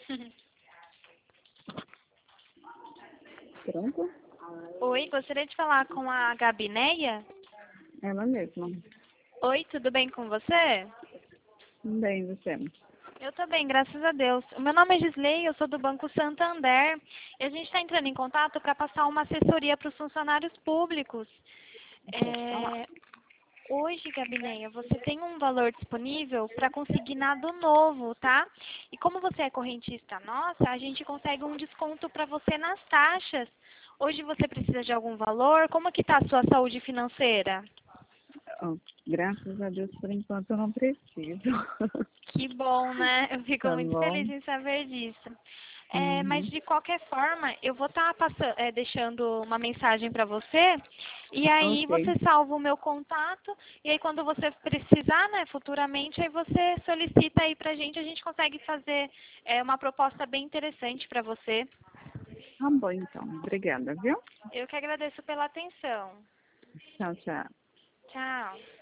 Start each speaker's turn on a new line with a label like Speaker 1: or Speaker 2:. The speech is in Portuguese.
Speaker 1: Pronto?
Speaker 2: Oi, gostaria de falar com a Gabineia?
Speaker 1: Ela mesma.
Speaker 2: Oi, tudo bem com você?
Speaker 1: Bem, você.
Speaker 2: Eu tô bem, graças a Deus. O meu nome é Gisley, eu sou do Banco Santander. E a gente está entrando em contato para passar uma assessoria para os funcionários públicos.
Speaker 1: Pode falar.
Speaker 2: Hoje, Gabineia, você tem um valor disponível para consignado novo, tá? E como você é correntista nossa, a gente consegue um desconto para você nas taxas. Hoje você precisa de algum valor? Como que está a sua saúde financeira?
Speaker 1: Ó, graças a Deus, por enquanto, eu não preciso.
Speaker 2: Que bom, né? Eu fico
Speaker 1: Tá
Speaker 2: muito
Speaker 1: bom?
Speaker 2: feliz em saber disso. Mas
Speaker 1: Uhum.
Speaker 2: de qualquer forma, eu vou estar deixando uma mensagem para você e aí
Speaker 1: Ok.
Speaker 2: você salva o meu contato e aí quando você precisar, né, futuramente, aí você solicita aí pra gente, a gente consegue fazer uma proposta bem interessante para você.
Speaker 1: Tá bom, então. Obrigada, viu?
Speaker 2: Eu que agradeço pela atenção.
Speaker 1: Tchau, tchau.
Speaker 2: Tchau.